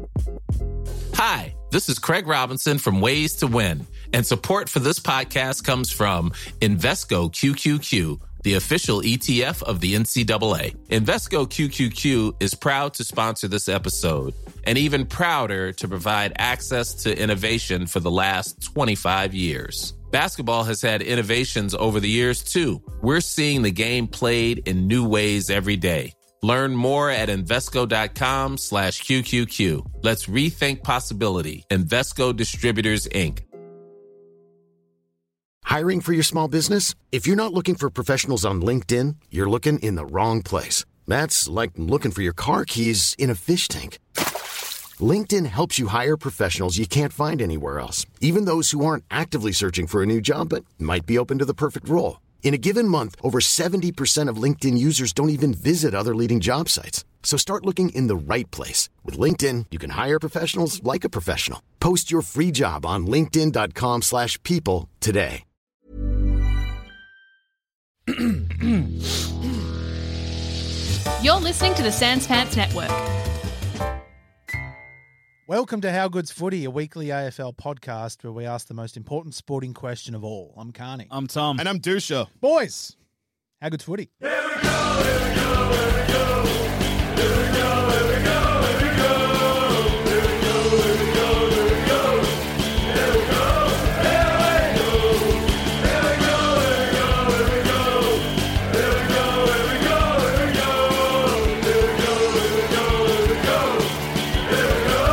Hi, this is Craig Robinson from Ways to Win, and support for this podcast comes from Invesco QQQ, the official ETF of the NCAA. Invesco QQQ is proud to sponsor this episode, and even prouder to provide access to innovation for the last 25 years. Basketball has had innovations over the years, too. We're seeing the game played in new ways every day. Learn more at Invesco.com/QQQ. Let's rethink possibility. Invesco Distributors, Inc. Hiring for your small business? If you're not looking for professionals on LinkedIn, you're looking in the wrong place. That's like looking for your car keys in a fish tank. LinkedIn helps you hire professionals you can't find anywhere else, even those who aren't actively searching for a new job but might be open to the perfect role. In a given month, over 70% of LinkedIn users don't even visit other leading job sites. So start looking in the right place. With LinkedIn, you can hire professionals like a professional. Post your free job on linkedin.com/people today. You're listening to the Sans Pants Network. Welcome to How Good's Footy, a weekly AFL podcast where we ask the most important sporting question of all. I'm Carney. I'm Tom. And I'm Dusha. Boys, how good's footy? Here we go, here we go, here we go. Here we go, here we go, here we go. Here we go, here we go, here we go. Here we go, here we go. Here we go, here we go, here we go. Here we go, here we go, here we go. Here we go, here we go, here we go. Here we go,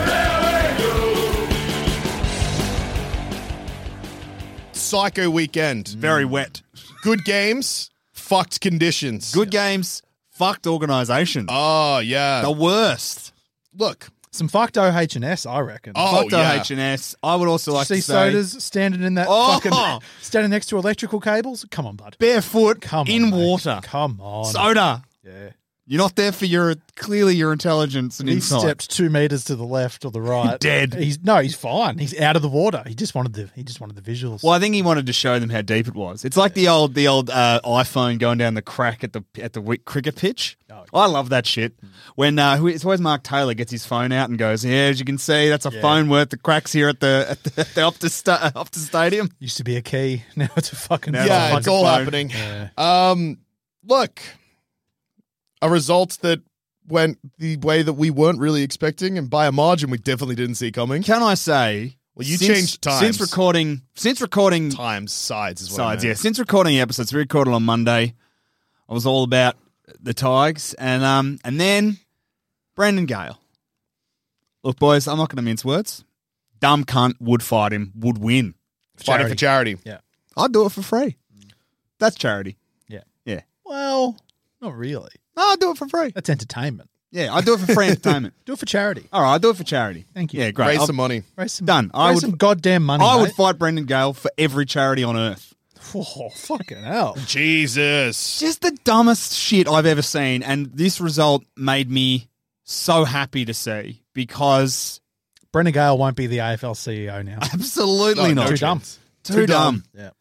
here we go. Psycho weekend. Very wet. Good games, fucked conditions. Good games, fucked organisation. Oh, yeah. The worst. Look. Some fucked OH&S, I reckon. Oh, Fucked yeah. OH&S. I would also like See to say sodas standing in that fucking... Standing next to electrical cables? Come on, bud. barefoot Come on, in mate. water. Come on. Soda. Yeah. You're not there for your intelligence and He insight. stepped 2 meters to the left or the right. Dead. He's fine. He's out of the water. He just wanted the visuals. Well, I think he wanted to show them how deep it was. It's like the old iPhone going down the crack at the cricket pitch. Oh. I love that shit. When it's always Mark Taylor gets his phone out and goes, "Yeah, as you can see, that's a phone worth the cracks here at the Optus Stadium." Used to be a key. Now it's a fucking Now phone. Yeah, it's all phone. happening. Yeah. Look, a result that went the way that we weren't really expecting, and by a margin we definitely didn't see coming. Can I say? Well, you since- changed times. since recording Times, sides is what I sides. meant. Yeah, since recording the episodes, we recorded on Monday. I was all about the Tigers, and then Brendan Gale. Look, boys, I'm not going to mince words. Dumb cunt would fight him, would win. Fighting for charity. Yeah. I'd do it for free. That's charity. Yeah. Yeah. Well, not really. No, I'd do it for free. That's entertainment. Yeah, I'd do it for free entertainment. Do it for charity. All right, I'd do it for charity. Thank you. Yeah, great. Raise I'll- some money. Raise some, Done. I raise would- some goddamn money, I would mate. fight Brendan Gale for every charity on earth. Oh, fucking hell. Jesus. Just the dumbest shit I've ever seen, and this result made me so happy to see because Brendan Gale won't be the AFL CEO now. absolutely No not. Too dumb. Too dumb. Yeah.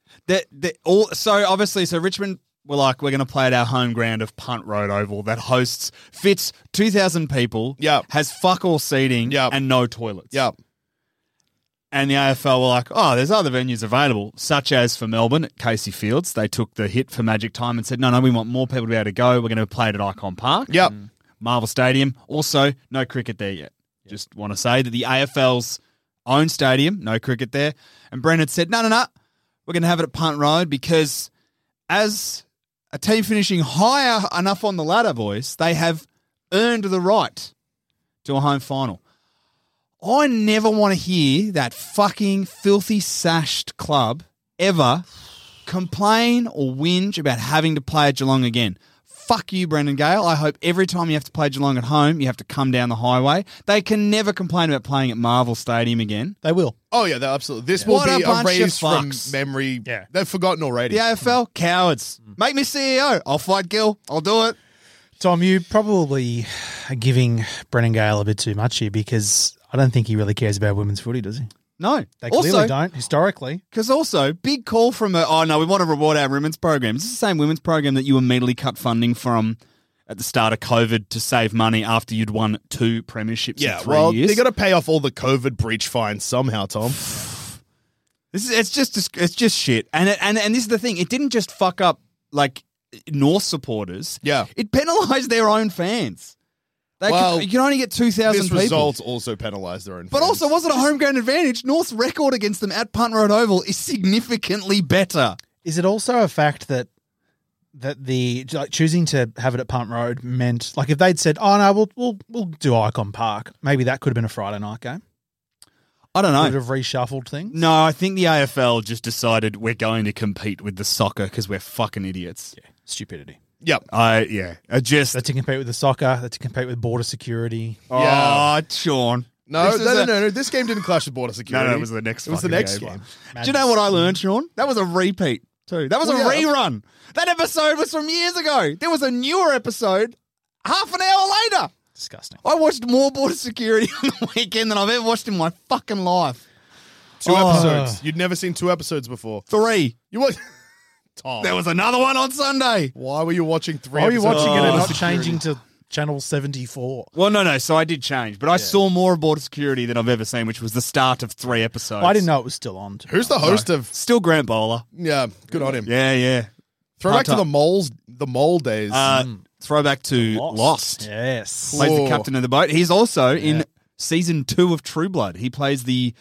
So Richmond were like, we're going to play at our home ground of Punt Road Oval that fits 2,000 people, Yep. has fuck all seating, Yep. and no toilets. Yep. And the AFL were like, oh, there's other venues available, such as for Melbourne at Casey Fields. They took the hit for Magic Time and said, no, we want more people to be able to go. We're going to play it at Icon Park. Yep. Marvel Stadium. Also, no cricket there yet. Just want to say that the AFL's own stadium, no cricket there. And Brendan said, no, we're going to have it at Punt Road because as a team finishing higher enough on the ladder, boys, they have earned the right to a home final. I never want to hear that fucking filthy sashed club ever complain or whinge about having to play at Geelong again. Fuck you, Brendan Gale. I hope every time you have to play Geelong at home, you have to come down the highway. They can never complain about playing at Marvel Stadium again. They will. Oh, yeah, absolutely. This What will a be a bunch of raise from fucks. memory. Yeah. They've forgotten already. The AFL, cowards. Make me CEO. I'll fight Gil. I'll do it. Tom, you probably are giving Brendan Gale a bit too much here because I don't think he really cares about women's footy, does he? No. They clearly don't, historically. Because also, big call from we want to reward our women's program. Is this the same women's program that you immediately cut funding from at the start of COVID to save money after you'd won 2 premierships in 3 well, years. they got to pay off all the COVID breach fines somehow, Tom. It's just shit. And this is the thing. It didn't just fuck up like North supporters. Yeah. It penalised their own fans. You can only get 2,000 This people. results also penalise their own But fans. also, was it a home ground advantage? North's record against them at Punt Road Oval is significantly better. Is it also a fact that the choosing to have it at Punt Road meant, like, if they'd said, "Oh no, we'll do Icon Park," maybe that could have been a Friday night game. I don't know. Would have reshuffled things. No, I think the AFL just decided we're going to compete with the soccer because we're fucking idiots. Yeah, stupidity. Yep. I just. That's to compete with the soccer. That's to compete with border security. Oh, Sean. No, This is no. This game didn't clash with border security. No, it was the next. It was the fucking next game. game. Do you know what I learned, Sean? That was a repeat too. That was a Well, yeah. rerun. That episode was from years ago. There was a newer episode half an hour later. Disgusting. I watched more border security on the weekend than I've ever watched in my fucking life. 2 episodes. You'd never seen 2 episodes before. 3. You watch. Tom. There was another one on Sunday. Why were you watching 3 Why are you episodes? watching it and of not Security? changing to channel 74? Well, no. So I did change, but I saw more of border security than I've ever seen, which was the start of 3 episodes. I didn't know it was still on. Who's the host of? Still Grant Bowler. Yeah, good on him. Yeah. Throwback to Part-time. the mole days. Throwback to Lost. Yes. Plays the Whoa. captain of the boat. He's also in season 2 of True Blood. He plays the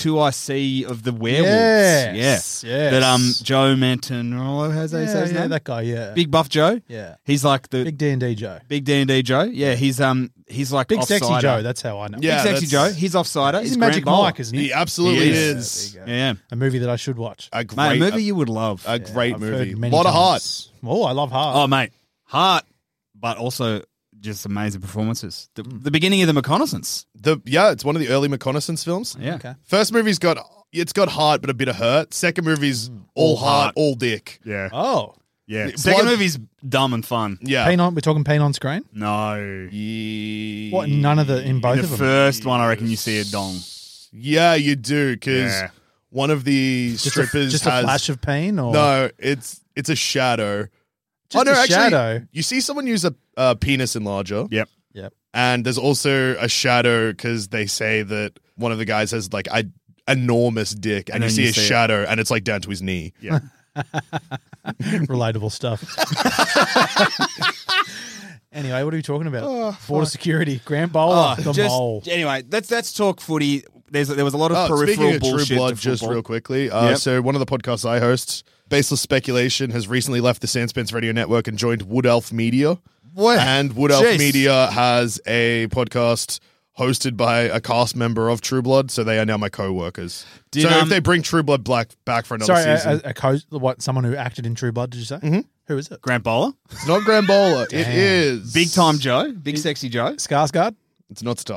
2IC of the werewolves. Yes, Yeah. yes. That Joe Manton, how's that say his name? that guy, yeah. Big Buff Joe. Yeah. He's like the Big D&D Joe. big D&D Joe. Yeah, he's like Big Sexy offsider. Joe, that's how I know. Yeah. Big Sexy Joe. that's- He's offsider. He's in Magic Grant Bowler. Mike, isn't he? he absolutely He is. There you go. Yeah. A movie that I should watch. A Mate, great a movie you would love. a great I've movie. heard A many lot of heart. times. Oh, I love Heart. Oh, mate. Heart, but also just amazing performances. The beginning of The Reconnaissance. It's one of the early reconnaissance films. Yeah. Okay. First movie's got heart but a bit of hurt. Second movie's all heart, all dick. Yeah. Oh. Yeah. Blood- Second movie's dumb and fun. Yeah. Pain on, we're talking pain on screen? No. What, none of the, in both The of them? first one, I reckon you see a dong. Yeah, you do because Yeah. one of the Just strippers just has a flash of pain? Or? no. It's a shadow. Just a shadow? You see someone use a penis enlarger. Yep. Yep. And there's also a shadow because they say that one of the guys has like a enormous dick, and you then see you a see it. shadow, and it's like down to his knee. Yeah. Relatable stuff. Anyway, what are we talking about? Border security. Grant Bowler, the mole. Anyway, let's talk footy. There was a lot of Speaking peripheral of bullshit. True Blood, to just football. real quickly. Yep. So one of the podcasts I host, Baseless Speculation, has recently left the Sandspence Radio Network and joined Wood Elf Media. What? And Wood Elf Jeez. Media has a podcast hosted by a cast member of True Blood, so they are now my co-workers. Did, So if they bring True Blood back for another Sorry, season, someone who acted in True Blood, did you say? Mm-hmm. Who is it? Grant Bowler, it's not Grambola. It is Big Time Joe, Big Sexy Joe. Skarsgård? It's not Star.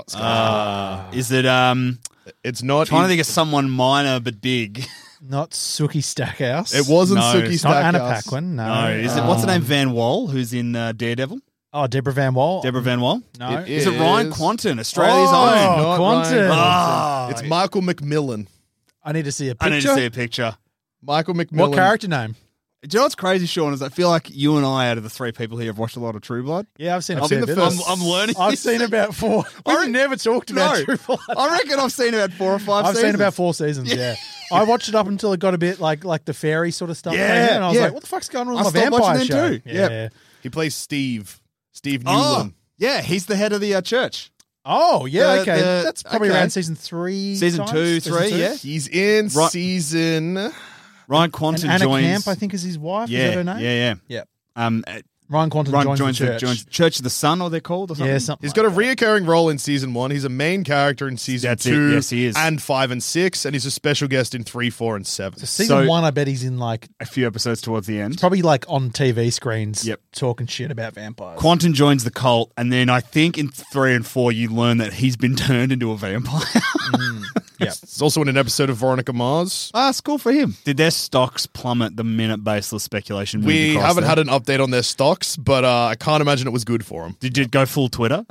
Is it? It's not. Trying to think of someone minor but big. Not Suki Stackhouse. It wasn't No, Suki it's Not Anna Stackhouse. Paquin. No. No, is it? What's the name? Van Wall, who's in Daredevil. Oh, Deborah Van Wall. Deborah Van Wall. No. It Is it Ryan is- Quanten, Australia's Oh, own? Not Quanten. Ryan Ah. It's Michael McMillan. I need to see a picture. I need to see a picture. Michael McMillan. What character name? Do you know what's crazy, Sean? Is I feel like you and I, out of the 3 people here, have watched a lot of True Blood. Yeah, I've seen. I've seen the first- I'm learning. I've this. seen about 4. We've never talked about No. True Blood. I reckon I've seen about 4 or 5 I've seasons. seen about 4 seasons. Yeah. I watched it up until it got a bit like the fairy sort of stuff. Yeah, came in, and I was yeah. like, "What the fuck's going on I with my stopped vampire watching show?" them too. Yeah. Yep. He plays Steve Oh, Newland. yeah, he's the head of the church. Oh, yeah. The- Okay, the- that's probably okay. around season 3. Season times? 2, Season 3, 2? yeah. He's in Right. season. Ryan And Quanten Anna joins. Camp, I think, is his wife. Yeah, Is that her name? yeah. Yeah. Ryan Ryan Quanten joins the church. joins Church of the Sun, or they're called, or something. Yeah, something. He's like got a that. reoccurring role in season 1. He's a main character in season That's it. 2. Yes, he is. And 5 and 6. And he's a special guest in 3, 4, and 7. So season So- 1, I bet he's in like A few episodes towards the end. probably like on TV screens. Yep. Talking shit about vampires. Quanten joins the cult, and then I think in 3 and 4 you learn that he's been turned into a vampire. It's also in an episode of Veronica Mars. It's cool for him. Did their stocks plummet the minute Baseless Speculation moved We across haven't there? had an update on their stocks, but I can't imagine it was good for them. Did you go full Twitter?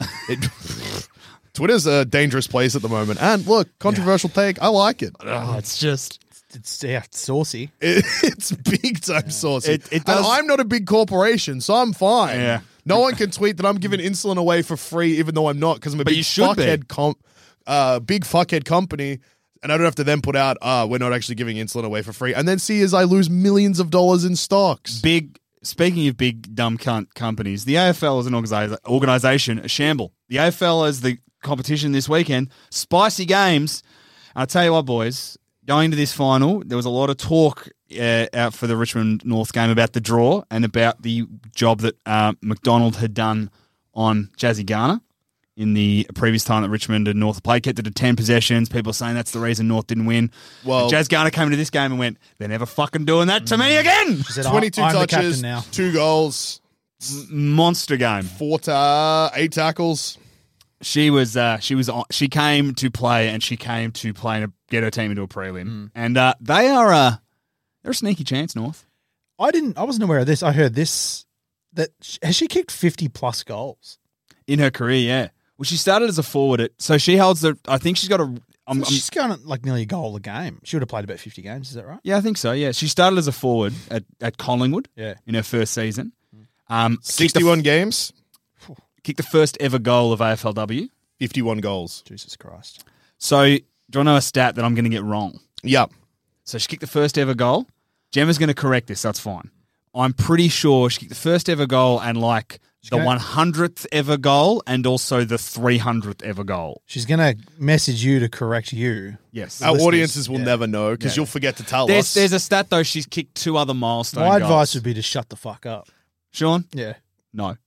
Twitter's a dangerous place at the moment. And look, controversial take. I like it. Oh, it's just... It's saucy. It's big time saucy. It And does- I'm not a big corporation, so I'm fine. Yeah. No one can tweet that I'm giving insulin away for free, even though I'm not, because I'm a But big you should be. big fuckhead company, and I don't have to then put out, we're not actually giving insulin away for free, and then see as I lose millions of dollars in stocks. Speaking of big dumb companies, the AFL is an organisation, a shamble. The AFL is the competition this weekend. Spicy games. I'll tell you what, boys, going to this final, there was a lot of talk out for the Richmond North game about the draw and about the job that McDonald had done on Jazzy Garner in the previous time that Richmond and North played. Kept it to 10 possessions. People saying that's the reason North didn't win. Well, And Jazz Garner came into this game and went, they're never fucking doing that to me again. She said, 22 I'm the captain touches, now. 2 goals, Monster game. 8 tackles. She came to play and she came to play and get her team into a prelim. And they're a sneaky chance, North. I wasn't aware of this. I heard this, has she kicked 50 plus goals? In her career, yeah. Well, she started as a forward. So she holds I think she's got a... She's going at like nearly a goal a game. She would have played about 50 games, is that right? Yeah, I think so, yeah. She started as a forward at Collingwood in her first season. 61 games, Kicked the first ever goal of AFLW. 51 goals. Jesus Christ. So, do you want to know a stat that I'm going to get wrong? Yep. So she kicked the first ever goal. Gemma's going to correct this, that's fine. I'm pretty sure she kicked the first ever goal and like the 100th ever goal and also the 300th ever goal. She's going to message you to correct you. Yes. Our Listeners, audiences will never know because you'll forget to tell us. There's a stat, though, she's kicked 2 other milestone My goals. advice would be to shut the fuck up. Sean? Yeah. No.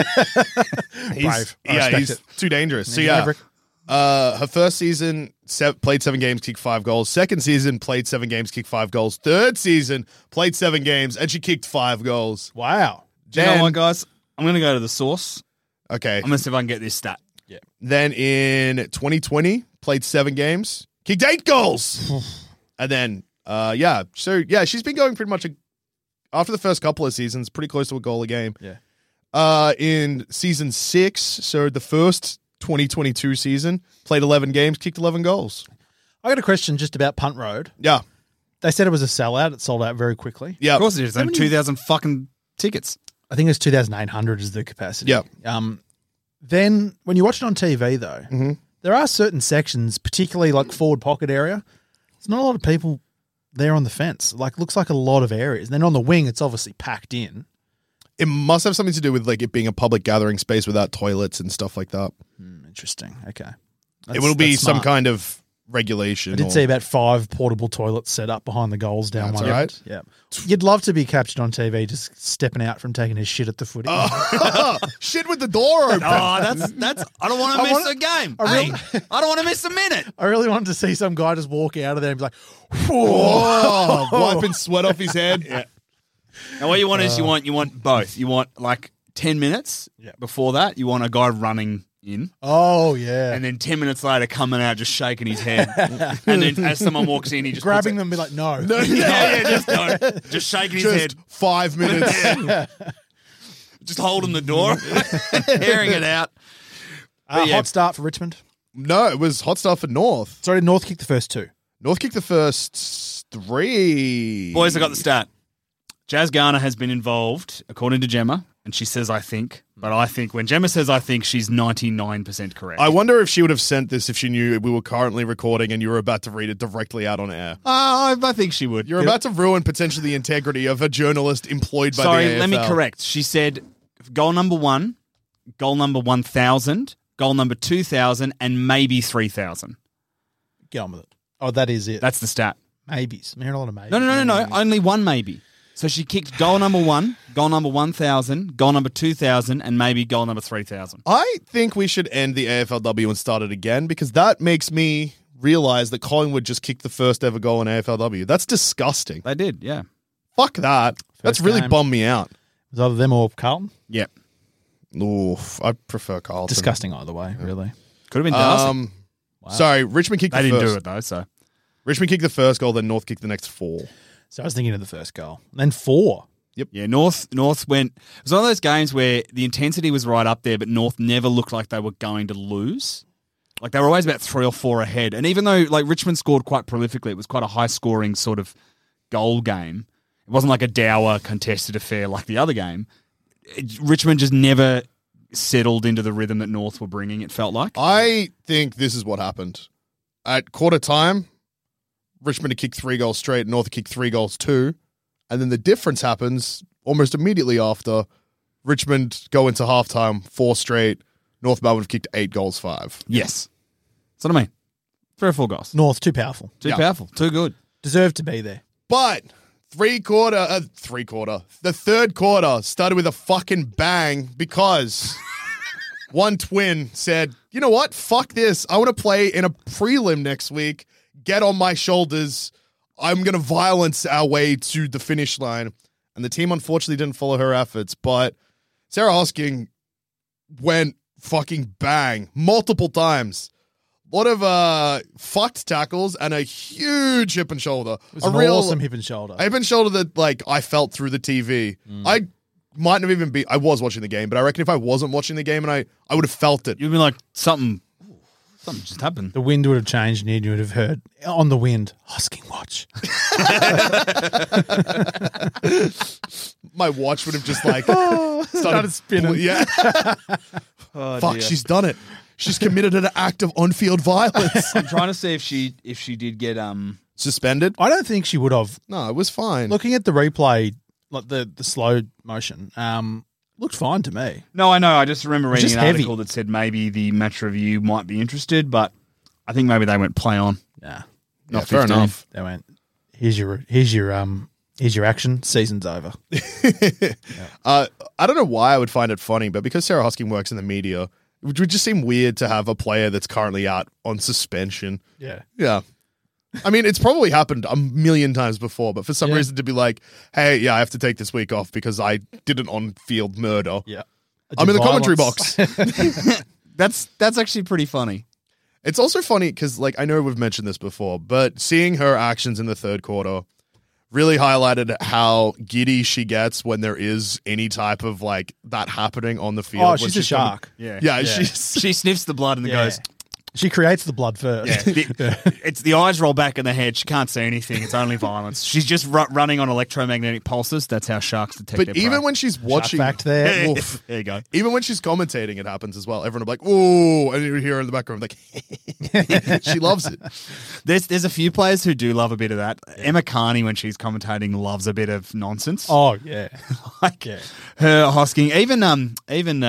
He's it. too dangerous. So He's yeah, Maverick. her first season played 7 games, kicked 5 goals. Second season played 7 games, kicked 5 goals. Third season played 7 games and she kicked 5 goals. Wow. Do you know what, guys? I'm going to go to the source. Okay. I'm going to see if I can get this stat. Then in 2020 played 7 games, kicked 8 goals, and then she's been going pretty much after the first couple of seasons, pretty close to a goal a game. Yeah. In season 6, so the first 2022 season, played 11 games, kicked 11 goals. I got a question just about Punt Road. Yeah. They said it was a sellout. It sold out very quickly. Yeah. Of course it is. 2,000 fucking tickets. I think it's 2,800 is the capacity. Yeah. Then when you watch it on TV, though, Mm-hmm. there are certain sections, particularly like forward pocket area. There's not a lot of people there on the fence. Like, looks like a lot of areas. Then on the wing, it's obviously packed in. It must have something to do with like it being a public gathering space without toilets and stuff like that. Interesting. Okay. It will be That's some smart. kind of regulation. I did see about 5 portable toilets set up behind the goals down That's one all right. end. Yeah. You'd love to be captured on TV just stepping out from taking his shit at the footy. Shit with the door open. Oh, that's. I don't want to miss a game. I don't want to miss a minute. I really wanted to see some guy just walk out of there and be like, Oh, wiping sweat off his head. And what you want is you want both. You want like 10 minutes before that. You want a guy running in. oh, yeah. And then 10 minutes later, coming out, just shaking his head. And then as someone walks in, he just grabbing puts them and be like, no. just shaking his head, Just 5 minutes. just holding the door, hearing it out. Hot start for Richmond. No, it was hot stuff for North. Sorry, North kicked the first 2. North kicked the first 3. Boys, I got the stat. Jazz Garner has been involved, according to Gemma, and she says I think, but I think when Gemma says I think, she's 99% correct. I wonder if she would have sent this if she knew we were currently recording and you were about to read it directly out on air. I think she would. You're about to ruin potentially the integrity of a journalist employed by the AFL. Let me correct. She said goal number 1, goal number 1,000, goal number 2,000, and maybe 3,000. Get on with it. Oh, that is it. That's the stat. maybes. I'm hearing a lot of maybes. No. Only one maybe. So she kicked goal number 1, goal number 1,000, goal number 2,000, and maybe goal number 3,000. I think we should end the AFLW and start it again because that makes me realize that Collingwood just kicked the first ever goal in AFLW. That's disgusting. They did, yeah. Fuck that. That's really game. bummed me out. It was either them or Carlton. Yep. Oof, I prefer Carlton. Disgusting either way, really. Could have been Darcy. Sorry, Richmond kicked They the didn't first. do it, though, so. Richmond kicked the first goal, then North kicked the next 4. So I was thinking of the first goal. Then 4. Yeah, North went. It was one of those games where the intensity was right up there, but North never looked like they were going to lose. Like they were always about 3 or 4 ahead. And even though like Richmond scored quite prolifically, it was quite a high scoring sort of goal game. It wasn't like a dour contested affair like the other game. Richmond just never settled into the rhythm that North were bringing, it felt like. I think this is what happened. At quarter time, Richmond had kicked 3 goals straight, North had kicked 3 goals too. And then the difference happens almost immediately after. Richmond go into halftime, 4 straight. North Melbourne have kicked 8 goals, 5. Yes. That's what I mean. 3 or 4 goals. North, too powerful. Too powerful. Too good. Deserved to be there. But the third quarter started with a fucking bang because one twin said, you know what? Fuck this. I want to play in a prelim next week. Get on my shoulders. I'm going to violence our way to the finish line. And the team unfortunately didn't follow her efforts, but Sarah Hosking went fucking bang multiple times. A lot of fucked tackles and a huge hip and shoulder. It was an awesome hip and shoulder. A hip and shoulder that like I felt through the TV. I might not even be. I was watching the game, but I reckon if I wasn't watching the game and I would have felt it. You'd be like, something just happened. The wind would have changed and you would have heard on the wind, Hosking watch. My watch would have just like Started spinning. Yeah. Fuck, dear. she's done it. She's committed an act of on-field violence. I'm trying to see if she did get Suspended? I don't think she would have. No, it was fine. Looking at the replay, like the slow motion, looked fine to me. No, I know. I just remember reading just an heavy. article that said maybe the Match Review might be interested, but I think maybe they went play on. Nah, Yeah, fair 15. enough. they went. Here's your action. Season's over. I don't know why I would find it funny, but because Sarah Hosking works in the media, it would just seem weird to have a player that's currently out on suspension. Yeah. Yeah. I mean, it's probably happened a million times before, but for some reason to be like, hey, yeah, I have to take this week off because I did an on-field murder. Yeah. I'm in the commentary Violence. box. That's actually pretty funny. It's also funny because, like, I know we've mentioned this before, but seeing her actions in the third quarter really highlighted how giddy she gets when there is any type of, like, that happening on the field. Oh, when she's a coming- shark. Yeah. Yeah, Yeah. she Sniffs the blood and then goes, She creates the blood first. it's the eyes roll back in the head. She can't see anything. It's only violence. She's just running on electromagnetic pulses. That's how sharks detect their But prey. even when she's watching, fact there. Oof. There you go. Even when she's commentating, it happens as well. Everyone will be like, "Ooh," and you hear her in the background like, she loves it. There's a few players who do love a bit of that. Emma Carney, when she's commentating, loves a bit of nonsense. Oh, yeah. Like her Hosking. Even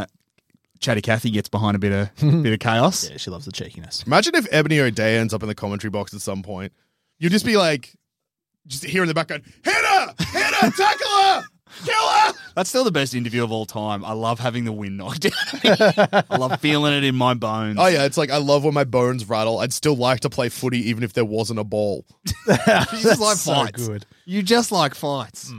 Chatty Cathy gets behind a bit of chaos. Yeah, she loves the cheekiness. Imagine if Ebony O'Day ends up in the commentary box at some point. You'd just be like, just hear in the background, hit her, tackle her, kill her. That's still the best interview of all time. I love having the wind knocked out. I love feeling it in my bones. Oh yeah, it's like I love when my bones rattle. I'd still like to play footy even if there wasn't a ball. You just like so fights. good. You just like fights.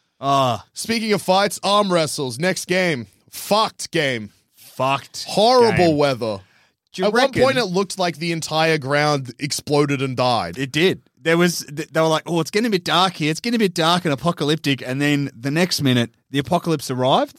Speaking of fights, arm wrestles. Next game, fucked game. Fucked. Horrible game. weather. Do you At reckon- one point, it looked like the entire ground exploded and died. It did. They were like, oh, it's getting a bit dark here. It's getting a bit dark and apocalyptic. And then the next minute, the apocalypse arrived.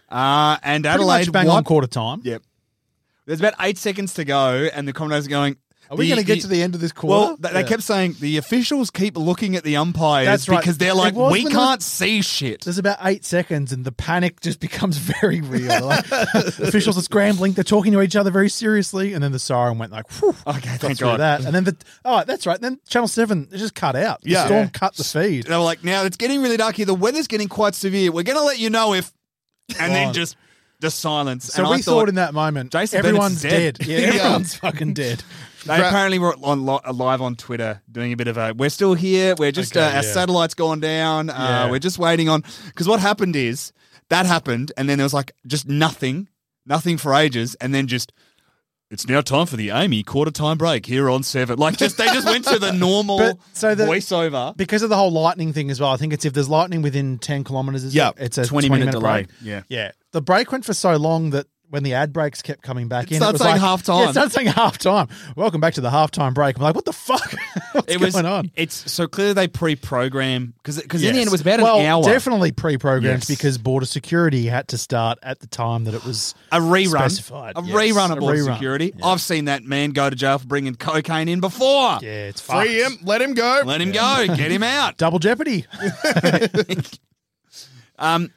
And Pretty Adelaide much bang on won. quarter time. Yep. There's about 8 seconds to go, and the commentators are going, Are we going to get to the end of this quarter? Well, they kept saying the officials keep looking at the umpires That's right. because they're It like, was we when can't see shit. There's about 8 seconds and the panic just becomes very real. Like, officials are scrambling. They're talking to each other very seriously. And then the siren went like, whew. Okay, got thank through God. that. And then that's right. Then Channel 7, it just cut out. The Yeah. storm Yeah. cut the feed. They were like, now it's getting really dark here. The weather's getting quite severe. We're going to let you know if... And then Oh. just silence. So and we I thought in that moment, Jason everyone's Bennett's dead. dead. Yeah, Yeah. everyone's fucking dead. They apparently were live on Twitter doing a bit of a, we're still here. We're just, Okay, our yeah. satellite's gone down. Yeah. We're just waiting on, because what happened is that happened. And then there was like just nothing for ages. And then just, it's now time for the Amy quarter time break here on 7. Like they just went to the normal But, so the- voiceover. Because of the whole lightning thing as well, I think it's if there's lightning within 10 kilometres, Yeah, it's a 20-minute 20-minute delay. break. Yeah. Yeah. The break went for so long that when the ad breaks kept coming back It in, started was saying like, half-time. Yeah, it started saying half-time. Welcome back to the half-time break. I'm like, what the fuck? What's going on? It's so clearly they pre-program because in the end Yes. it was about well, an hour. definitely pre-programmed Yes. because border security had to start at the time that it was A rerun, specified. a Yes, rerun of a border rerun. security. Yeah. I've seen that man go to jail for bringing cocaine in before. Yeah, it's fucked. Free him, let him go. Let him go, get him out. Double jeopardy.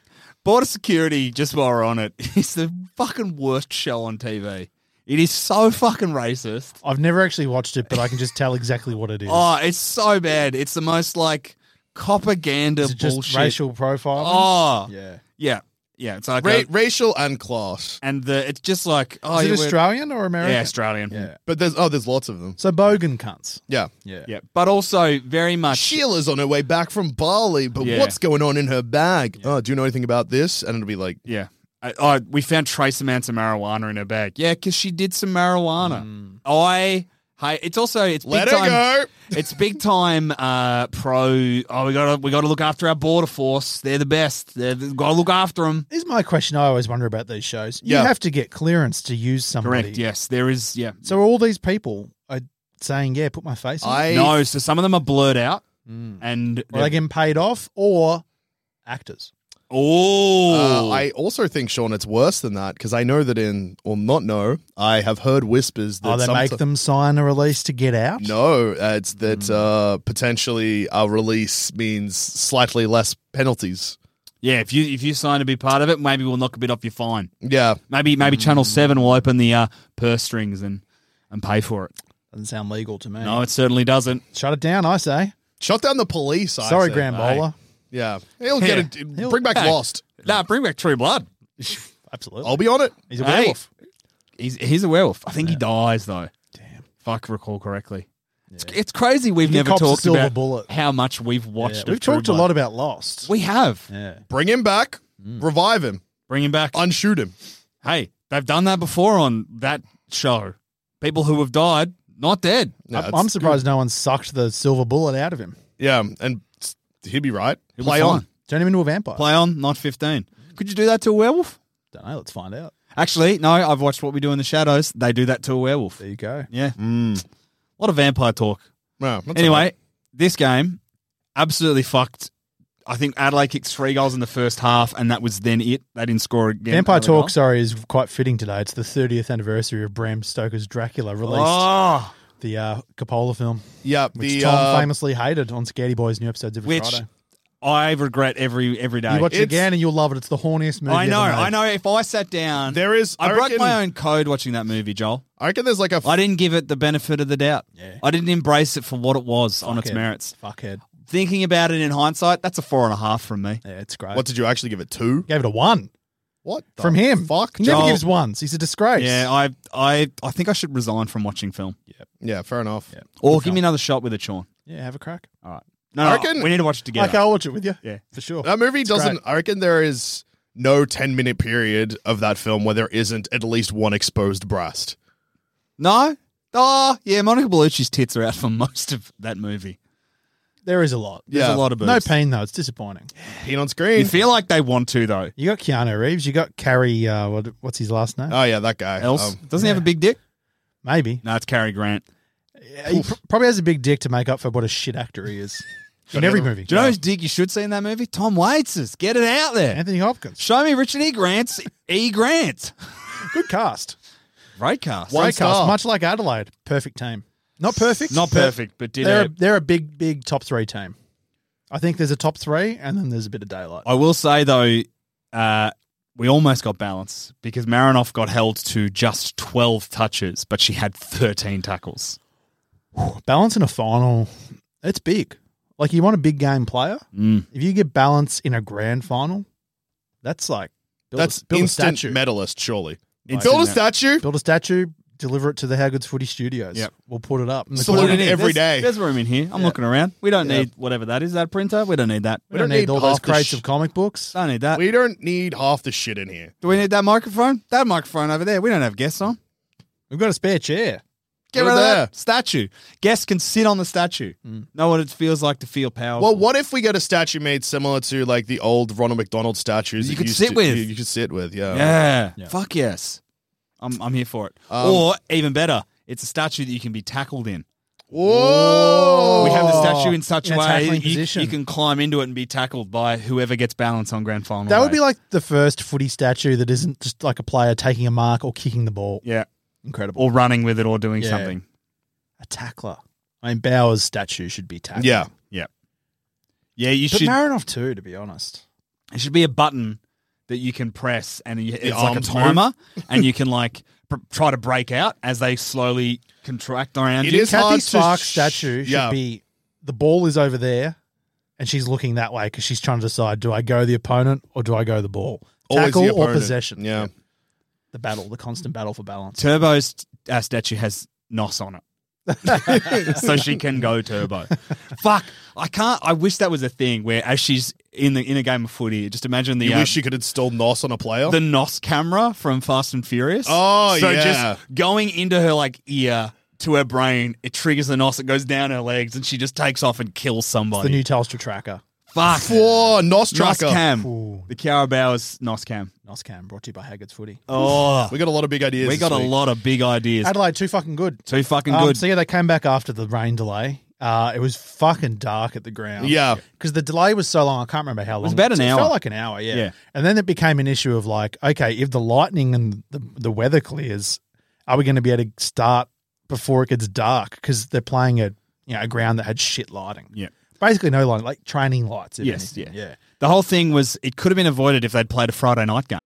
Border Security, just while we're on it, is the fucking worst show on TV. It is so fucking racist. I've never actually watched it, but I can just tell exactly what it is. Oh, it's so bad. It's the most like propaganda is it just bullshit. racial profiling? Oh, Yeah. yeah. It's like Racial and class. and it's just like Is it Australian or American? Yeah, Australian. Yeah. But there's lots of them. So bogan cunts. Yeah. Yeah. Yeah, but also very much. Sheila's on her way back from Bali, but Yeah. what's going on in her bag? Oh, do you know anything about this? And it'll be like, Yeah. We found trace amounts of marijuana in her bag. Yeah, because she did some marijuana. It's let big her time. go. It's big time. We gotta look after our border force. They're the best. Gotta look after them. Here's my question I always wonder about these shows. You Yeah. have to get clearance to use somebody. Correct. Yes, there is. Yeah. So all these people are saying, yeah, put my face on it? No, so some of them are blurred out, and Are they getting paid off or actors? I also think, Sean, it's worse than that because I know that I have heard whispers that They make them sign a release to get out? No, it's that potentially our release means slightly less penalties. yeah. If you sign to be part of it, maybe we'll knock a bit off your fine. Yeah. Maybe Channel 7 will open the purse strings and pay for it. Doesn't sound legal to me. No, it certainly doesn't. Shut it down, I say. Shut down the police. I Sorry, say. Graham Bowler. Yeah. He'll get it. Bring back Lost. Nah, bring back True Blood. Absolutely. I'll be on it. He's a Hey. werewolf. He's a werewolf. I think he dies though. Damn. If I can recall correctly. It's crazy we've He never cops a talked silver about bullet. how much we've watched. Yeah. of We've True talked a Blood. lot about Lost. We have. Yeah. Bring him back. Revive him. Bring him back. Unshoot him. Hey, they've done that before on that show. People who have died, not dead. Yeah, I'm it's surprised no one sucked the silver bullet out of him. good. Yeah, and he'd be right. It was Play fine. on. Turn him into a vampire. Play on, not 15. Could you do that to a werewolf? Don't know. Let's find out. Actually, no, I've watched What We Do in the Shadows. They do that to a werewolf. There you go. Yeah. A lot of vampire talk. No, that's Anyway, this game, absolutely fucked. I think Adelaide kicked 3 goals in the first half, and that was then it. They didn't score again. Vampire another Talk, goal. sorry, is quite fitting today. It's the 30th anniversary of Bram Stoker's Dracula, released Oh, the Coppola film, Yeah, which the Tom famously hated on Scaredy Boys new episodes every which Friday. I regret every day. You watch it It's- again and you'll love it. It's the horniest movie I know, ever made. I know. If I sat down, there is. I broke reckon, my own code watching that movie, Joel. I reckon there's like a. I didn't give it the benefit of the doubt. Yeah. I didn't embrace it for what it was on its Fuckhead. merits. Fuckhead. Thinking about it in hindsight, that's a 4.5 from me. Yeah, it's great. What did you actually give it? 2? Gave it a 1 What the from him. Fuck. He never Joel. gives ones. He's a disgrace. Yeah, I think I should resign from watching film. Yeah, fair enough. Yeah. Or give me another shot with it, Sean. Yeah, have a crack. All right. No, I no, reckon- we need to watch it together. Okay, I'll watch it with you. Yeah. For sure. That movie It's doesn't. great. I reckon there is no 10-minute period of that film where there isn't at least one exposed breast. No? Oh, yeah, Monica Bellucci's tits are out for most of that movie. There is a lot. There's Yeah. a lot of boobs. No pain, though. It's disappointing. Pain on You screen. feel like they want to, though. You got Keanu Reeves. You got Carrie, what's his last name? Oh yeah, that guy. Else? Doesn't he have a big dick? Maybe. No, it's Cary Grant. He probably has a big dick to make up for what a shit actor he is. In every movie. Do you know whose dick you should see in that movie? Tom Waits'. Get it out there. Anthony Hopkins. Show me Richard E. Grant's E. Grant. Good cast. Great cast. One Great star. cast. Much like Adelaide. Perfect team. Not perfect. Not but perfect, but did They're a big top 3 team. I think there's a top 3 and then there's a bit of daylight. I will say, though, we almost got balance because Marinoff got held to just 12 touches, but she had 13 tackles. Balance in a final, it's big. Like, you want a big game player. If you get balance in a grand final, that's like build a instant statue. medalist, surely. Instant Build a me- statue. Build a statue, deliver it to the How Good's Footy Studios. Yep. We'll put it up. And the Salute corner- it every day. There's room in here. I'm looking around. We don't need whatever that is. That printer? We don't need that. We don't need all those half the crates sh- of comic books. Don't need that. We don't need half the shit in here. Do we need that microphone? That microphone over there. We don't have guests on. We've got a spare chair. Get Put rid it of there. that statue. Guests can sit on the statue. Know what it feels like to feel powerful. Well, what if we get a statue made similar to like the old Ronald McDonald statues You that could used sit to- with. You could sit with, yeah. yeah. Fuck yes. I'm here for it. Or even better, it's a statue that you can be tackled in. Whoa! We have the statue in such in a a way tackling that you position. can climb into it and be tackled by whoever gets balance on grand final. That would day. be like the first footy statue that isn't just like a player taking a mark or kicking the ball. Yeah. Incredible. Or running with it or doing Yeah. something. A tackler. I mean, Bauer's statue should be tackled. Yeah. Yeah. Yeah, you But should. Marinoff too, to be honest. It should be a button that you can press, and it's like a arms timer, and you can like try to break out as they slowly contract around It you. is hard Kathy to Sparks' statue should yeah. be the ball is over there, and she's looking that way because she's trying to decide: do I go the opponent or do I go the ball? Always Tackle the or opponent. possession? Yeah. The battle, the constant battle for balance. Turbo's statue has NOS on it. So she can go turbo. Fuck, I can't. I wish that was a thing where, as she's in a game of footy, just imagine the You wish you could install NOS on a player? the NOS camera from Fast and Furious. Oh, so yeah. just going into her like ear to her brain, it triggers the NOS. It goes down her legs, and she just takes off and kills It's somebody. the new Telstra tracker. Fuck. For NOS NOS tracker. cam. Ooh. The Kiara Bowers NOS cam. Noscam, brought to you by Haggett's Footy. Oh, We got a lot of big ideas. we got this a week. lot of big ideas. Adelaide, too fucking good. Too fucking good. So yeah, they came back after the rain delay. It was fucking dark at the ground. Yeah. Because the delay was so long, I can't remember how long. was about an It hour. felt like an hour, yeah. Yeah. And then it became an issue of like, okay, if the lightning and the weather clears, are we going to be able to start before it gets dark? Because they're playing a ground that had shit lighting. Yeah. Basically no lighting, like training lights. If Yes, anything. yeah. The whole thing was, it could have been avoided if they'd played a Friday night game.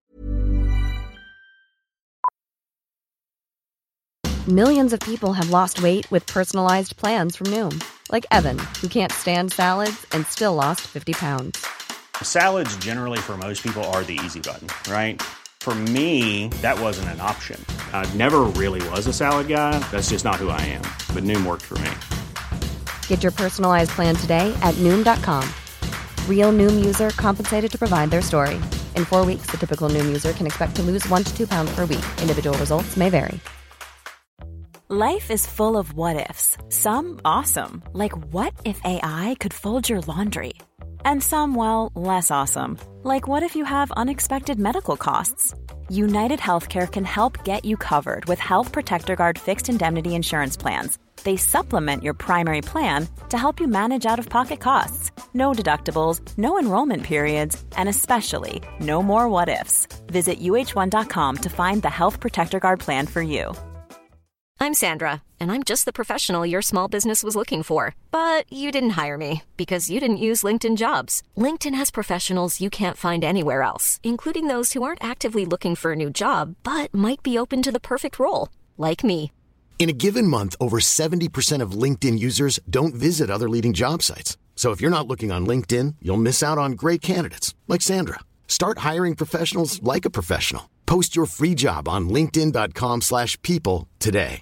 Millions of people have lost weight with personalized plans from Noom. Like Evan, who can't stand salads and still lost 50 pounds. Salads generally for most people are the easy button, right? For me, that wasn't an option. I never really was a salad guy. That's just not who I am. But Noom worked for me. Get your personalized plan today at Noom.com. Real Noom user compensated to provide their story. In 4 weeks, the typical Noom user can expect to lose 1 to 2 pounds per week. Individual results may vary. Life is full of what-ifs. Some awesome, like what if AI could fold your laundry? And some, well, less awesome, like what if you have unexpected medical costs? United Healthcare can help get you covered with Health Protector Guard fixed indemnity insurance plans. They supplement your primary plan to help you manage out-of-pocket costs. No deductibles, no enrollment periods, and especially no more what-ifs. Visit uh1.com to find the Health Protector Guard plan for you. I'm Sandra, and I'm just the professional your small business was looking for. But you didn't hire me because you didn't use LinkedIn Jobs. LinkedIn has professionals you can't find anywhere else, including those who aren't actively looking for a new job, but might be open to the perfect role, like me. In a given month, over 70% of LinkedIn users don't visit other leading job sites. So if you're not looking on LinkedIn, you'll miss out on great candidates like Sandra. Start hiring professionals like a professional. Post your free job on linkedin.com/people today.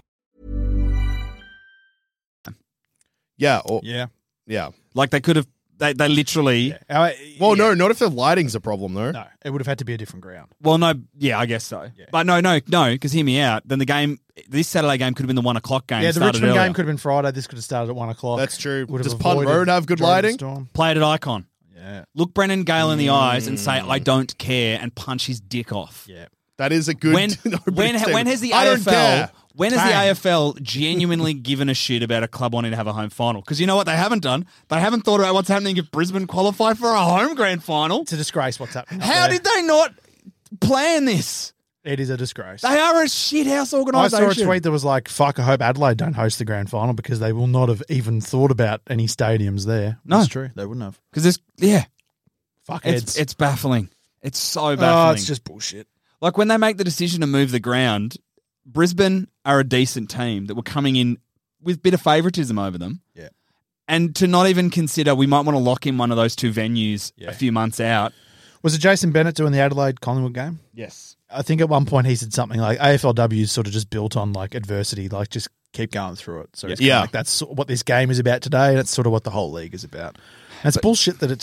Yeah. Yeah. Like they could have, they literally, Well, no, not if the lighting's a problem, though. No, it would have had to be a different ground. well, no, yeah, I guess so. Yeah. But no, because hear me out. Then the game, this Saturday game could have been the 1 o'clock game. Yeah, the started Richmond earlier. game could have been Friday. This could have started at 1 o'clock. That's true. Would have Does Punt avoided Road have good Jordan lighting? Storm. Play it at Icon. Yeah. Look Brendan Gale in the eyes and say, I don't care, and punch his dick off. Yeah. That is a good. When opening statement. has the I don't AFL care. when has the Bang. AFL genuinely given a shit about a club wanting to have a home final? Because you know what they haven't done? They haven't thought about what's happening if Brisbane qualify for a home grand final. It's a disgrace what's happening. up How there. did they not plan this? It is a disgrace. They are a shithouse I organisation. saw a tweet that was like, fuck, I hope Adelaide don't host the grand final because they will not have even thought about any stadiums there. No. That's true. They wouldn't have. Because there's, Fuck it's baffling. It's so baffling. Oh, it's just bullshit. Like when they make the decision to move the ground, Brisbane are a decent team that were coming in with a bit of favouritism over them. Yeah. And to not even consider we might want to lock in one of those two venues a few months out. Was it Jason Bennett doing the Adelaide Collingwood game? Yes. I think at one point he said something like AFLW is sort of just built on like adversity, like just keep going through it. So it's kinda Yeah. like that's what this game is about today, and it's sort of what the whole league is about. And it's bullshit that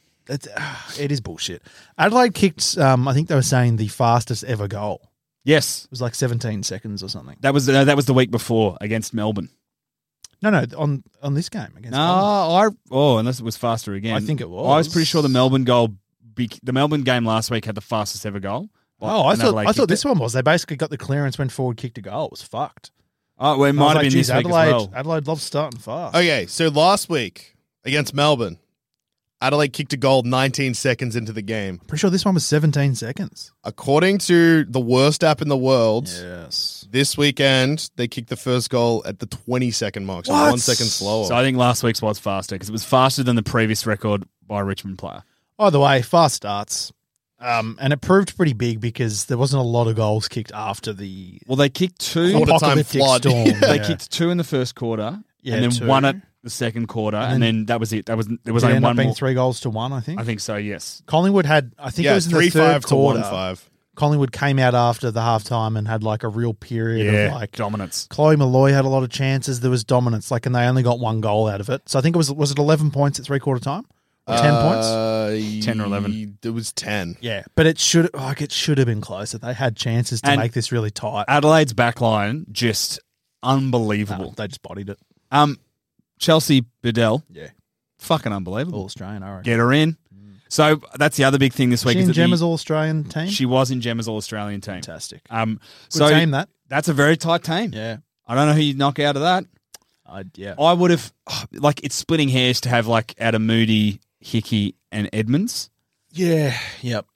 it is bullshit. Adelaide kicked, I think they were saying the fastest ever goal. Yes. It was like 17 seconds or something. That was the week before against Melbourne. No, on this game against Collingwood. Unless it was faster again. I think it was. I was pretty sure the Melbourne game last week had the fastest ever goal. Oh, I And Adelaide thought kicked this it. one was. They basically got the clearance, went forward, kicked a goal. It was fucked. Oh, well, it And I might was have like, been geez, this week Adelaide, as well. Adelaide loves starting fast. Okay, so last week against Melbourne, Adelaide kicked a goal 19 seconds into the game. Pretty sure this one was 17 seconds. According to the worst app in the world, Yes. this weekend they kicked the first goal at the 20-second mark, so What? 1 second slower. So I think last week's was faster because it was faster than the previous record by a Richmond player. Either way, fast starts. And it proved pretty big because there wasn't a lot of goals kicked after the Well, they kicked 2. Quarter-time apocalyptic flood. storm. They Yeah. kicked 2 in the first quarter, Yeah, and then 2. 1 at the second quarter, and then that was it. There was Did only it end up one being more. 3-1, I think. I think so. Yes. Collingwood had, I think it Yeah, was in the 3-5 third to quarter. 1-5. Collingwood came out after the halftime and had like a real period of like dominance. Chloe Malloy had a lot of chances. There was dominance, like, and they only got 1 goal out of it. So I think it was it 11 points at 3/4 time, or 10 points? 10 or 11. It was 10. Yeah, but it should have been closer. They had chances to And make this really tight. Adelaide's backline just unbelievable. No, they just bodied it. Chelsea Bedell, Yeah, fucking unbelievable. All Australian. I reckon. Get her in. So that's the other big thing this week. She is in that Gemma's All Australian team. she was in Gemma's All Australian team. Fantastic. Good Good team that. That's a very tight team. Yeah, I don't know who you'd knock out of that. yeah. I would have, like, it's splitting hairs to have, like, out of Moody, Hickey, and Edmonds. Yeah. Yep.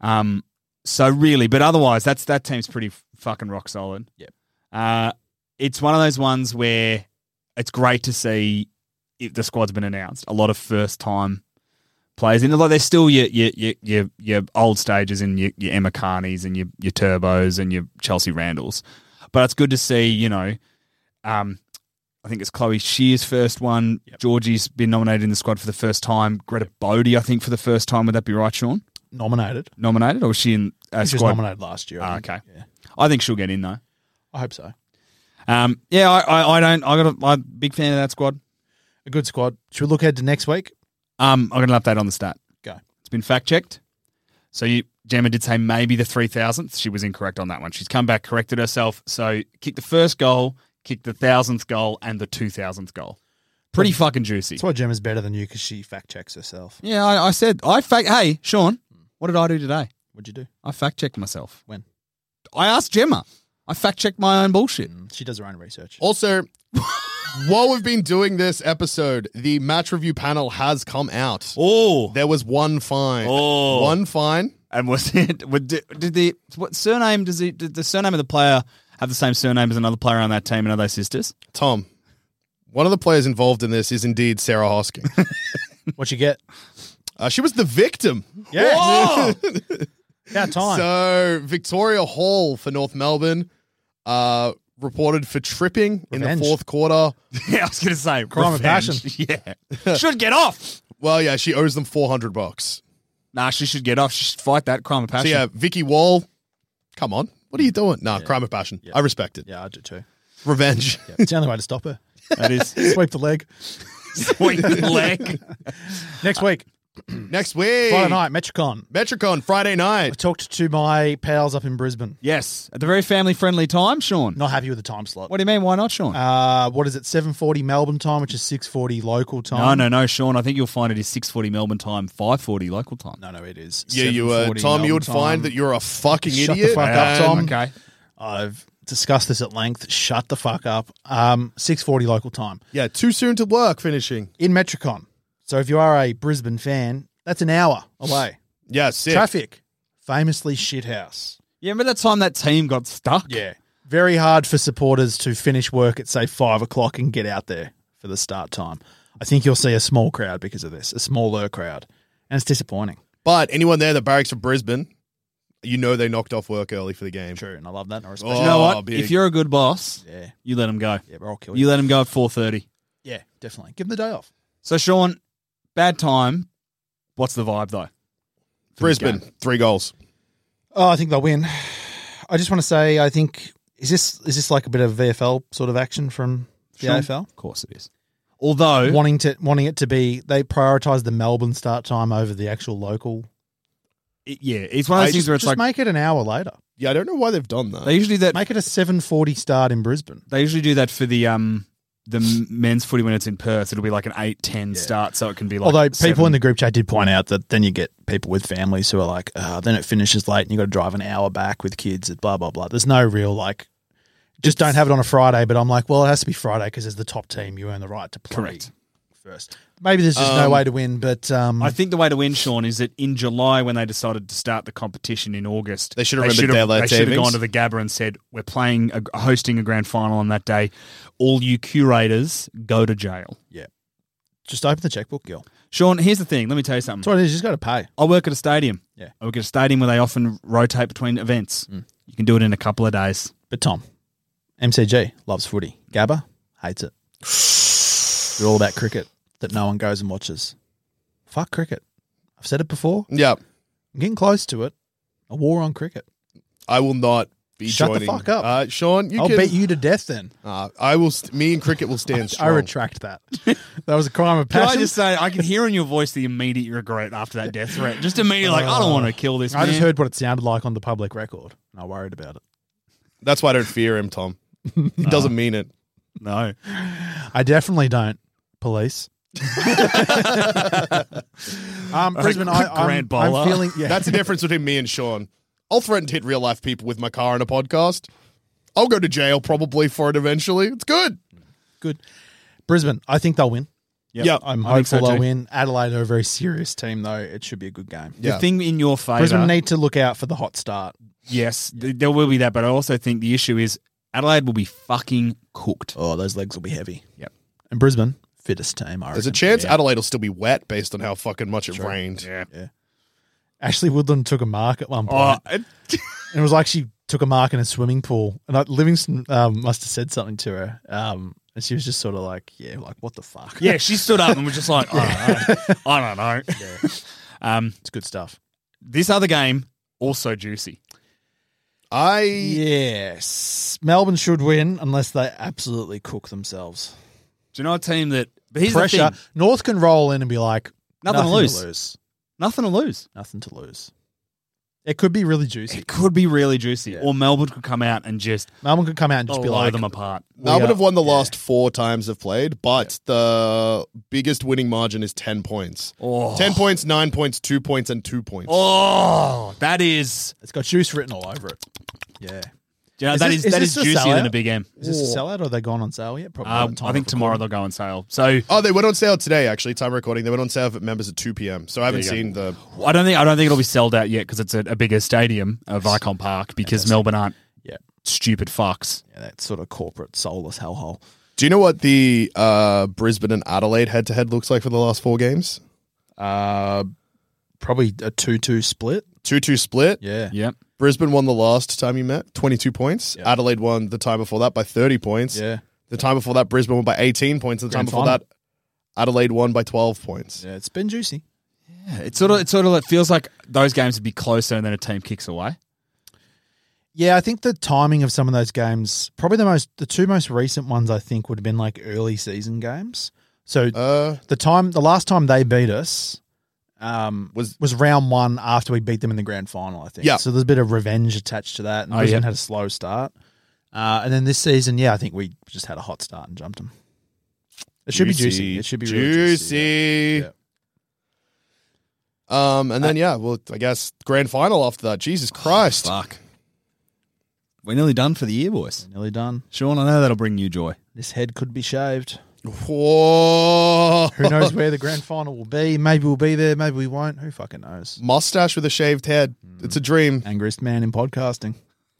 So really, but otherwise, that team's pretty fucking rock solid. Yep. It's one of those ones where it's great to see if the squad's been announced. A lot of first time players in. Like, there's still your old stages and your Emma Carneys and your Turbos and your Chelsea Randalls. But it's good to see, you know, I think it's Chloe Shear's first one. Yep. Georgie's been nominated in the squad for the first time. Greta Bodie, I think, for the first time. Would that be right, Sean? Nominated. Nominated, or was she in She was squad? nominated last year. I think. Okay. Yeah. I think she'll get in though. I hope so. Yeah, I'm a big fan of that squad. A good squad. Should we look ahead to next week? I got an update on the stat. Go. It's been fact checked. So Gemma did say maybe the 3,000th. She was incorrect on that one. She's come back, corrected herself. So kicked the first goal, kicked the 1,000th goal, and the 2,000th goal. Pretty fucking juicy. That's why Gemma's better than you because she fact checks herself. Yeah, I said Hey, Sean, what did I do today? What'd you do? I fact checked myself. When? I asked Gemma. I fact checked my own bullshit. She does her own research. Also, while we've been doing this episode, the match review panel has come out. Oh, There was one fine. Oh. One fine. and was it? Did the what surname did the surname of the player have the same surname as another player on that team, and are they sisters? Tom, one of the players involved in this is indeed Sarah Hosking. What'd you get? She was the victim. Yeah. About time. So Victoria Hall for North Melbourne reported for tripping in Revenge. the fourth quarter. Yeah, I was going to say Crime of revenge. Yeah, should get off. Well, yeah, she owes them $400. Nah, she should get off. She should fight that crime of passion. So yeah, Vicky Wall, come on, what are you doing? Nah, crime of passion. I respect it. Yeah, I do too. Revenge. Yeah, it's the only way to stop her. That is Sweep the leg. sweet leg. Next week, Next week, Friday night, Metricon. Metricon Friday I night. talked to my pals up in Brisbane. Yes, at the very family-friendly time, Sean. Not happy with the time slot. What do you mean? Why not, Sean? What is it? 7:40 Melbourne time, which is 6:40 local time. No, Sean. I think you'll find it is 6:40 Melbourne time, 5:40 local time. No, it is. Yeah, you 7:40 Tom, you would Melbourne find time. that you're a fucking Shut the idiot. fuck up, Tom. Okay. I've discussed this at length. Shut the fuck up. 6:40 local time Yeah, too soon to work finishing. in Metricon. So if you are a Brisbane fan, that's an hour away. Yeah, sick. Traffic, famously shithouse. Yeah, remember that time that team got stuck? Yeah, very hard for supporters to finish work at say 5 o'clock and get out there for the start time. I think you'll see a small crowd because of this, a smaller crowd, and it's disappointing. But anyone there that barracks for Brisbane, you know they knocked off work early for the game. True, and I love that. And I respect Oh, Do you know what? big. If you're a good boss, Yeah, you let them go. yeah, but I'll kill You let them go at 4:30. Yeah, definitely. Give them the day off. So, Sean, bad time. What's the vibe, though? for this Brisbane, game? 3 goals. Oh, I think they'll win. I just want to say, I think is this like a bit of VFL sort of action from the Sure. AFL? Of course it is. Although, Wanting it to be, they prioritise the Melbourne start time over the actual local. it's one of those things where it's Just like make it an hour later. Yeah, I don't know why they've done that. they usually do that. Make it a 7:40 start in Brisbane. They usually do that for the men's footy when it's in Perth. It'll be like an 8-10 start, so it can be like. Although people 7. in the group chat did point out that then you get people with families who are like, then it finishes late and you got to drive an hour back with kids. Blah blah blah. There's no real like. Just don't have it on a Friday, but I'm like, well, it has to be Friday because as the top team, you earn the right to play Correct. first. Maybe there's just no way to win, but I think the way to win, Sean, is that in July when they decided to start the competition in August, They should have remembered daylight They should have savings. gone to the Gabba and said, "We're playing, hosting a grand final on that day. All you curators go to jail." yeah, Just open the checkbook, Gil. Sean, here's the thing. Let me tell you something. That's what it is. You just got to pay. I work at a stadium. Yeah. I work at a stadium where they often rotate between events. You can do it in a couple of days. But Tom, MCG loves footy. Gabba hates it. They're all about cricket that no one goes and watches. Fuck cricket. I've said it before. Yeah. I'm getting close to it. A war on cricket. I will not be Shut joining. the fuck up. Sean, you I'll can... beat you to death then. I will. Me and cricket will stand I strong. retract that. That was a crime of Can passion. I just say, I can hear in your voice the immediate regret after that death threat. Just immediately like, I don't want to kill this man. I just heard what it sounded like on the public record, and I worried about it. That's why I don't fear him, Tom. He doesn't mean it. No. I definitely don't. Police. Brisbane, I'm feeling... Yeah. That's the difference between me and Sean. I'll threaten to hit real life people with my car on a podcast. I'll go to jail probably for it eventually. It's good. Good. Brisbane, I think they'll win. Yep. I'm I think so hopeful they'll too. win. Adelaide are a very serious team, though. It should be a good game. The thing in your favour. Brisbane need to look out for the hot start. Yes, there will be that, but I also think the issue is Adelaide will be fucking cooked. Oh, those legs will be heavy. Yep. And Brisbane, fittest team, I reckon. There's a chance Adelaide will still be wet based on how fucking much it rained. Yeah. Ashley Woodland took a mark at one point. Oh, And it was like she took a mark in a swimming pool. And Livingston must have said something to her. And she was just sort of like, yeah, like, what the fuck? yeah, she stood up and was just like, I don't know. It's good stuff. This other game, also juicy. Yes. Melbourne should win unless they absolutely cook themselves. Do you know a team that... But here's Pressure. the thing. North can roll in and be like, Nothing to lose. Nothing to lose. It could be really juicy. It could be really juicy. Yeah. Or Melbourne could come out and just Melbourne could come out and just be blow like, them apart. Melbourne have won the last 4 times they've played, but the biggest winning margin is 10 points. Oh. 10 points, 9 points, 2 points, and 2 points. Oh, that is... it's got juice written all over it. Yeah. You know, Is that this- is is this a juicier sellout? than a big M. Is this a sellout or are they gone on sale yet? Probably. by the time I think of tomorrow recording. they'll go on sale. So Oh, they went on sale today, actually, time recording. They went on sale for members at 2 p.m. So I haven't There you seen the... I don't think it'll be sold out yet because it's a bigger stadium of Icon Park because Melbourne aren't Yeah. stupid fucks. Yeah, that sort of corporate soulless hellhole. Do you know what the Brisbane and Adelaide head-to-head looks like for the last 4 games? Probably a 2-2 split. 2-2 split. Yeah. Yep. Brisbane won the last time you met, 22 points. Yeah. Adelaide won the time before that by 30 points. Yeah. The time before that, Brisbane won by 18 points. And the time Grand before final. that, Adelaide won by 12 points. Yeah, it's been juicy. It feels like those games would be closer and then a team kicks away. Yeah, I think the timing of some of those games, probably the 2 most recent ones, I think would have been like early season games. So the last time they beat us was round 1 after we beat them in the grand final, I think. Yeah. So there's a bit of revenge attached to that. And Brisbane had a slow start. And then this season, I think we just had a hot start and jumped them. It should be juicy. It should be really juicy. Yeah. And then, I guess grand final after that. Jesus Christ. Fuck. We're nearly done for the year, boys. Nearly done. Sean, I know that'll bring you joy. This head could be shaved. Whoa. Who knows where the grand final will be? Maybe we'll be there. Maybe we won't. Who fucking knows? Mustache with a shaved head. It's a dream. Angriest man in podcasting.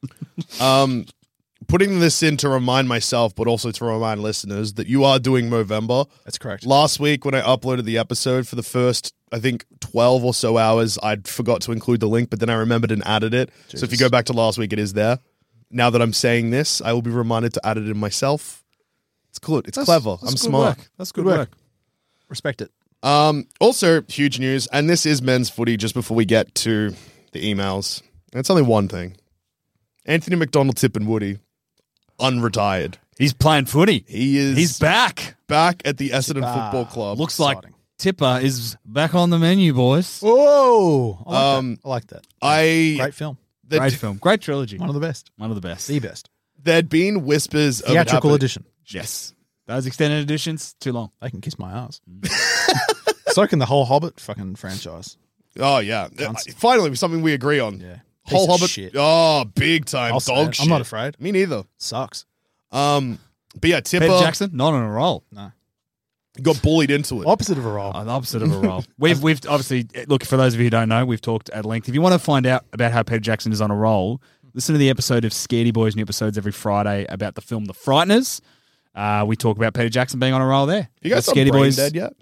Putting this in to remind myself, but also to remind listeners that you are doing Movember. That's correct. Last week when I uploaded the episode for the first, I think, 12 or so hours, I forgot to include the link, but then I remembered and added it. Jesus. So if you go back to last week, it is there. Now that I'm saying this, I will be reminded to add it in myself. It's good. It's clever. I'm smart. That's good work. Respect it. Also, huge news, and this is men's footy just before we get to the emails. And it's only one thing. Anthony McDonald, Tip and Woody, unretired. He's playing footy. He's back. back at the Essendon Football Club. Looks like Tipper is back on the menu, boys. Whoa. I like that. Great film. Great film. Great trilogy. One of the best. One of the best. The best. There'd been whispers of it Theatrical happening. edition. Yes. Those extended editions, too long. They can kiss my ass. So can the whole Hobbit fucking franchise. Oh, yeah. Finally, something we agree on. Yeah. Whole Piece of Hobbit. shit. Oh, big time. I'll say Dog it. shit. I'm not afraid. Me neither. Sucks. But yeah, Tipper Peter Jackson, not on a roll. No. got bullied into it. Opposite of a roll. The opposite of a roll. We've obviously, look, for those of you who don't know, we've talked at length. If you want to find out about how Peter Jackson is on a roll, listen to the episode of Scaredy Boys, new episodes every Friday about the film The Frighteners. We talk about Peter Jackson being on a roll there. You guys That's not Scaredy brain Boys. dead yet?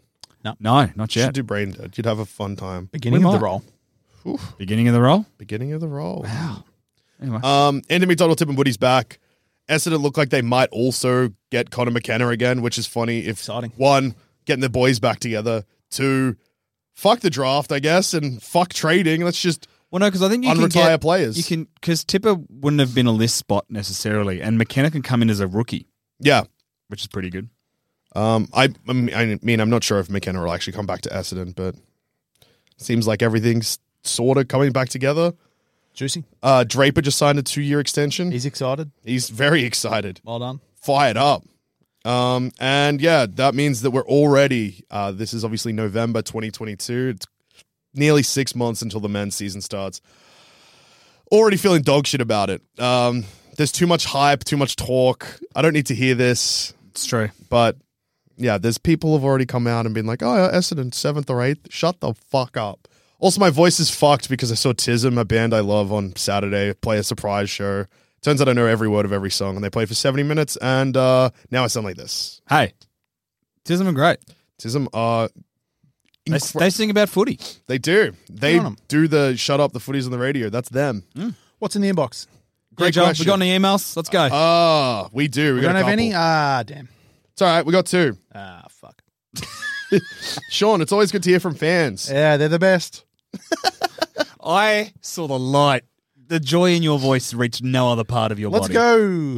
No, not You yet. should do Brain Dead. You'd have a fun time. Beginning We of the might. roll. Beginning of the roll? Beginning of the roll. Wow. Anyway. Andy McDonald, Tip and Woody's back. Essendon look like they might also get Connor McKenna again, which is funny. If Exciting. one, getting the boys back together. Two, fuck the draft, I guess, and fuck trading. Let's just Well, no, because I think you can unretire get players. You can because Tipper wouldn't have been a list spot necessarily, and McKenna can come in as a rookie, Yeah. which is pretty good. I mean, I'm not sure if McKenna will actually come back to Essendon, but seems like everything's sort of coming back together. Juicy. Draper just signed a 2-year extension. He's excited. He's very excited. Well done. Fired up. And yeah, that means that we're already, this is obviously November 2022. It's nearly 6 months until the men's season starts. Already feeling dog shit about it. There's too much hype, too much talk. I don't need to hear this, It's true. but yeah, there's people who have already come out and been like, oh, Essendon 7th or 8th. Shut the fuck up. Also, my voice is fucked because I saw Tism, a band I love, on Saturday play a surprise show. Turns out I know every word of every song, and they played for 70 minutes, and now I sound like this. Hey, Tism are great. Tism are... They sing about footy. They do. They on 'em. do the shut up, the footies on the radio. That's them. What's in the inbox? Great Joel, question. we got any emails? Let's go. We do. We We got don't a have couple. any? Ah, damn. It's all right. We got 2. Ah, fuck. Sean, it's always good to hear from fans. Yeah, they're the best. I saw the light. The joy in your voice reached no other part of your Let's body. go.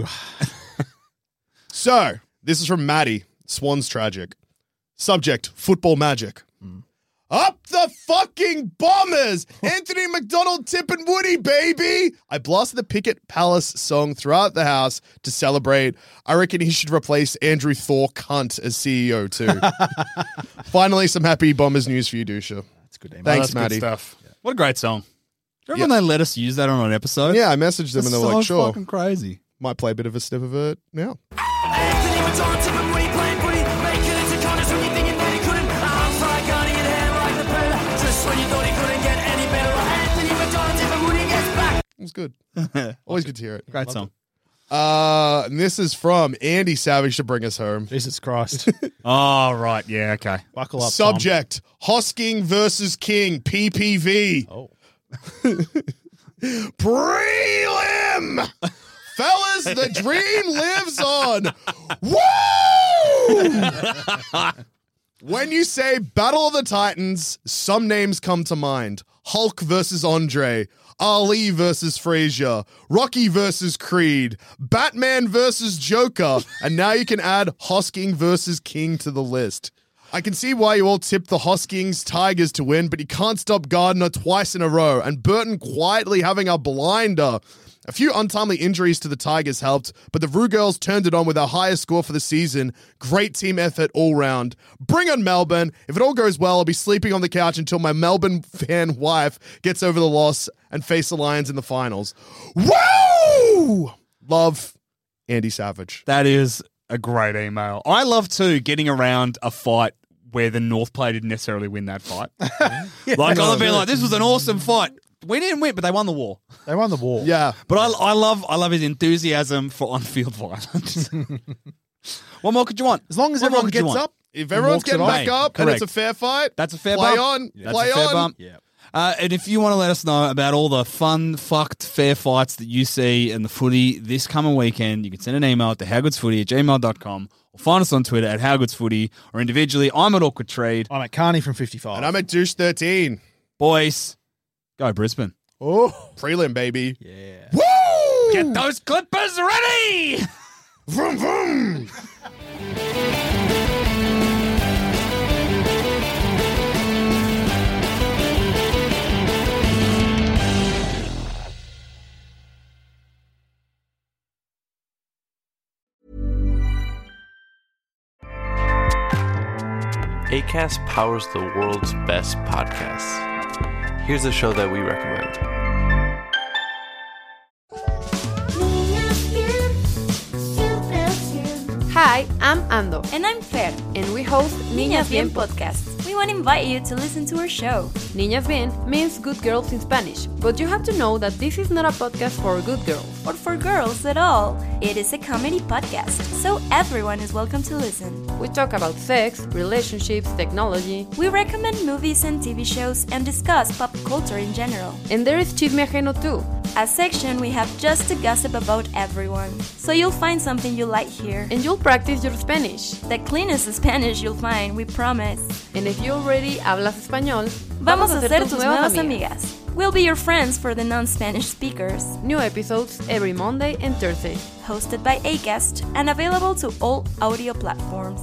So, this is from Maddie. Swans tragic. Subject, football magic. Up the fucking Bombers! Anthony McDonald, Tip and Woody, baby! I blasted the Picket Palace song throughout the house to celebrate. I reckon he should replace Andrew Thor Cunt as CEO too. Finally, some happy Bombers news for you, Dusha. That's good. Thanks, That's good Maddie. stuff. What a great song. Remember when they let us use that on an episode? Yeah, I messaged them That's and they were so like, sure. fucking crazy. Might play a bit of a snip of it now. Anthony McDonald, Tip and Woody playing footy, making it to corners when you thinking that he couldn't. Arms like guarding it, hand like the predator. Just when you thought he couldn't get any better. Anthony McDonald, Tip and Woody gets back. It was good. Always good to hear it. Great song. And this is from Andy Savage to bring us home. Jesus Christ. Oh, right. Yeah, okay. Buckle up. Subject, Hosking versus King, PPV. Tom. Oh. Prelim! Fellas, the dream lives on. Woo! When you say Battle of the Titans, some names come to mind. Hulk versus Andre, Ali versus Frazier, Rocky versus Creed, Batman versus Joker, and now you can add Hosking versus King to the list. I can see why you all tipped the Hoskings Tigers to win, but you can't stop Gardner twice in a row, and Burton quietly having a blinder. A few untimely injuries to the Tigers helped, but the Roo Girls turned it on with our highest score for the season. Great team effort all round. Bring on Melbourne. If it all goes well, I'll be sleeping on the couch until my Melbourne fan wife gets over the loss and face the Lions in the finals. Woo! Love, Andy Savage. That is a great email. I love, too, getting around a fight where the North player didn't necessarily win that fight. Like, I've been like, this was an awesome fight. We didn't win, but they won the war. They won the war. Yeah. But I love his enthusiasm for on-field violence. What more could you want? As long as What more everyone could you gets want? up, if everyone's walks it getting off. back up and Correct. it's a fair fight, That's a fair play bump. on. That's Play a fair on. bump. Yeah. And if you want to let us know about all the fun, fucked, fair fights that you see in the footy this coming weekend, you can send an email to howgoodsfooty@gmail.com or find us on Twitter at howgoodsfooty or individually. I'm at Awkward Trade. I'm at Carney from 55. And I'm at Douche 13. Boys, go Brisbane. Oh. Prelim, baby. Yeah. Woo! Get those Clippers ready! Vroom, vroom. Acast powers the world's best podcasts. Here's a show that we recommend. Hi, I'm Ando. And I'm Fer. And we host Niñas Bien Podcast. We we want to invite you to listen to our show. Niñas Bien means good girls in Spanish, but you have to know that this is not a podcast for good girls. Or for girls at all. It is a comedy podcast, so everyone is welcome to listen. We talk about sex, relationships, technology. We recommend movies and TV shows and discuss pop culture in general. And there is Chisme Ajeno too. A section we have just to gossip about everyone. So you'll find something you like here. And you'll practice your Spanish. The cleanest Spanish you'll find, we promise. And if you already hablas español, vamos a ser tus nuevas amigas. We'll be your friends for the non-Spanish speakers. New episodes every Monday and Thursday. Hosted by Acast and available to all audio platforms.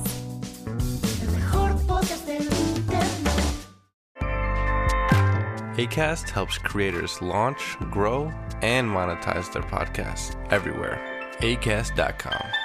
Acast helps creators launch, grow, and monetize their podcasts everywhere. Acast.com.